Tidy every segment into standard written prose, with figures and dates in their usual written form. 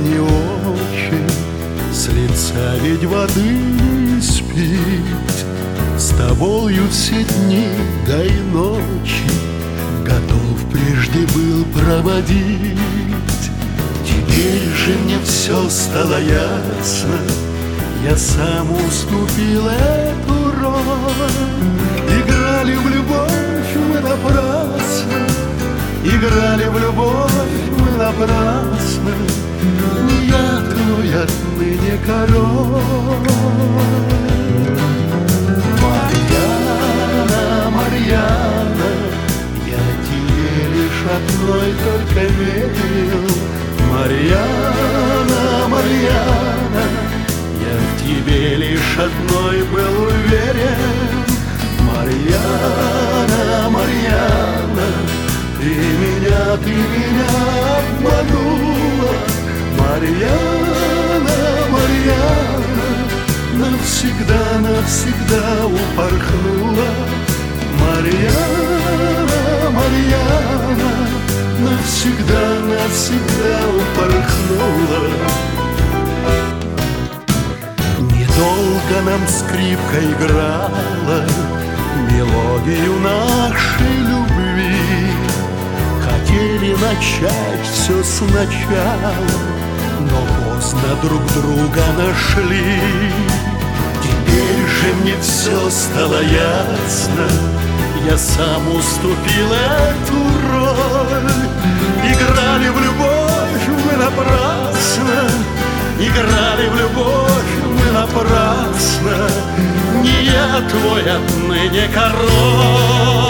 не очень, с лица ведь воды не спить. С тобою все дни, да и ночи готов прежде был проводить. Теперь же мне все стало ясно, я сам уступил эту роль. Играли в любовь мы напрасно, играли в любовь мы напрасно. Не я твой отныне король. Марьяна, Марьяна, я тебе лишь одной только верил. Марьяна, Марьяна, я в тебе лишь одной был уверен. Марьяна, Марьяна, ты меня обманула. Марьяна, Марьяна, навсегда, навсегда упорхнула. Марьяна, Марьяна, навсегда, навсегда упорхнула. Недолго нам скрипка играла мелодию нашей любви. Хотели начать все сначала, но поздно друг друга нашли. Теперь же мне все стало ясно, я сам уступил эту роль. Играли в любовь мы напрасно, играли в любовь мы напрасно. Не я твой отныне король.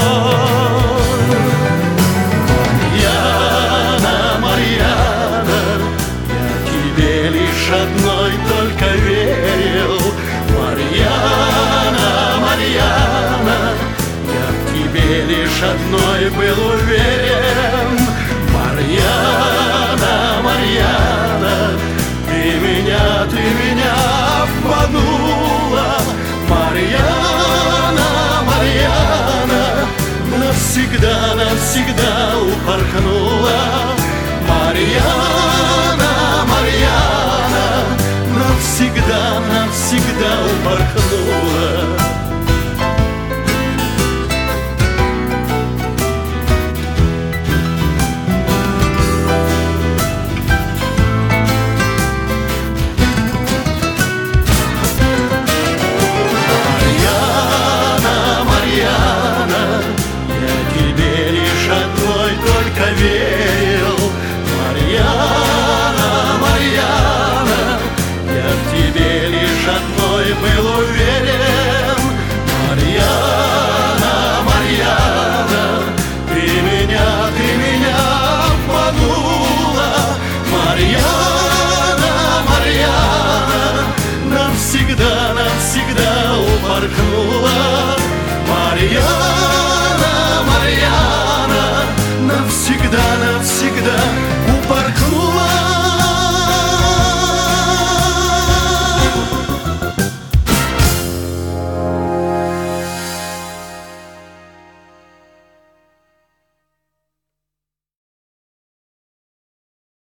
Марьяна, Марьяна, я тебе лишь одной только верил. Марьяна, Марьяна, я в тебе лишь одной был уверен. Марьяна, Марьяна, ты меня обманула. Марьяна, Марьяна, навсегда, навсегда упорхнула. Марьяна, Марьяна, навсегда, навсегда упорхнула. Верил. Марьяна, Марьяна, я в тебе лишь одной был уверен. Марьяна, Марьяна, ты меня обманула. Марьяна, Марьяна, навсегда, навсегда упорхнула. Марьяна, Марьяна, навсегда, навсегда